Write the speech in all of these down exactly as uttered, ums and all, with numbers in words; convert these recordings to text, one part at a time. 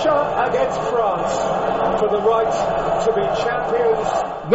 Croatia against France for the right to be champions.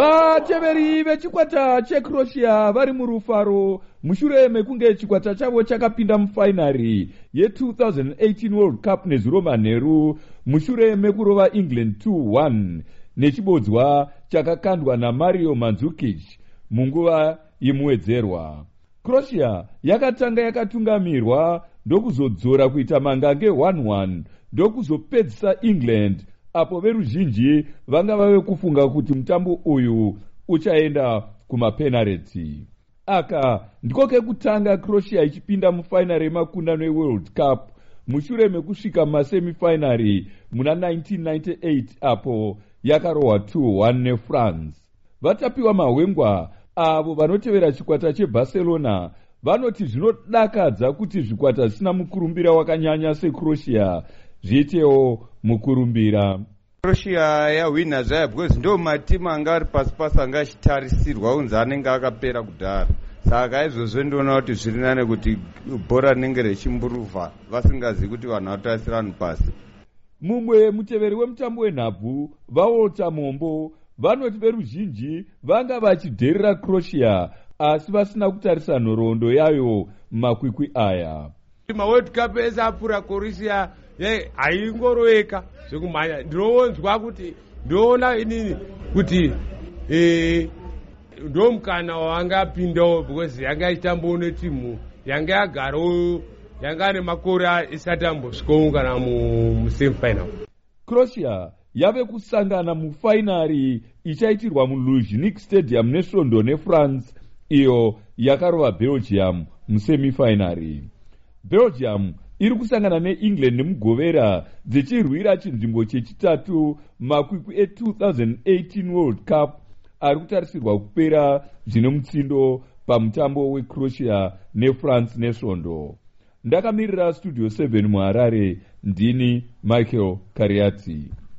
Vateveri vechikwata checroatia vari murufaro mushure mekunge chikwata chavo chakapinda mufainari ye-twenty eighteen World Cup nezuro manheru mushure mekurova England two one nechibodzwa chakakandwa naMario Mandzukic munguva yemuwedzerwa. Croatia yakatanga yakatungamirwa ndokuzodzora kuita mangange one one ndokuzopedzisa England, apo veruzhinji vanga vave kufunga kuti mutambo uyu uchaenda kumapenalty. Aka ndiko kekutanga Croatia ichipinda mufainari yemakundano eWorld Cup mushure mekusvika mumasemifinari muna nineteen ninety-eight apo yakarohwa two one neFrance. Vatapiwa mahwengwa avo vanotevera chikwata cheBarcelona vanoti zvinodakadza kuti zvikwata zvisina mukurumbira wakanyanya seCroatia zviitewo mukurumbira. Croatia yawina zvaya because ndo matimu anga ari pasi pasi anga achitarisirwa unzi anenge akapera kudhara. Saka izvozvo ndinoona kuti zviri nane kuti bhora rinenge richimburuvha vasingazivi kuti vanhu vatarisira vanhu pasi. Mumwe muteveri wemutambo wenhabvu vaWalter Mombo vanoti veruzhinji vanga vachidherera Croatia asi vasina kutarisa nhoroondo yayo mumakwikwi aya. MaWorld Cup ese apfuura Croatia haingoroveka zvekumhanya. Ndinoonzwa kuti ndinoona inini kuti eh, ndo mukana wanga apindawo because yanga ichitambawo netimu yanga yagarawo yanga ane makore isati ambosvikawo kana musemifinal. Croatia yave kusangana mufainari ichaitirwa muLuzhniki Stadium nesvondo neFrance iyo yakarova Belgium musemifinari. Belgium iri kusangana neEngland nemugovera dzichirwira chinzvimbo chechitatu makwikwi e-twenty eighteen World Cup ari kutarisirwa kupera zvine mutsindo pamutambo weCroatia neFrance nesvondo. Ndakamirira Studio seven muHarare, ndini Michael Kariati.